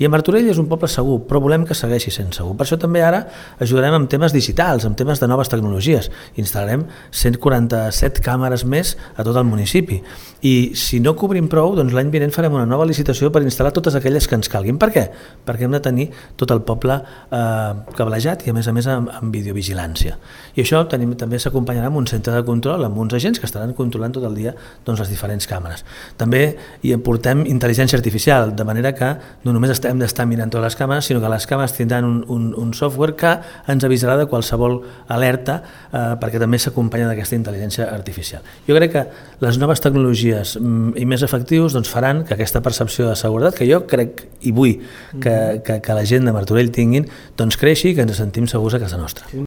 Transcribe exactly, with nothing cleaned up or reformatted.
I a Martorell és un poble segur, però volem que segueixi sent segur. Per això també ara ajudarem amb temes digitals, amb temes de noves tecnologies. Instal·larem cent quaranta-set càmeres més a tot el municipi. I si no cobrim prou, doncs l'any vinent farem una nova licitació per instal·lar totes aquelles que ens calguin. Per què? Perquè hem de tenir tot el poble eh, cablejat i a més a més amb, amb videovigilància. I això tenim, també s'acompanyarà amb un centre de control, amb uns agents que estaran controlant tot el dia doncs, les diferents càmeres. També hi aportem intel·ligència artificial, de manera que no només hem d'estar mirant totes les càmeres, sinó que les càmeres tindran un, un, un software que ens avisarà de qualsevol alerta eh, perquè també s'acompanya d'aquesta intel·ligència artificial. Jo crec que les noves tecnologies mm, i més efectius doncs, faran que aquesta percepció de seguretat, que jo crec i vull que, que, que la gent de Martorell tinguin, doncs creixi i que ens sentim segurs a casa nostra.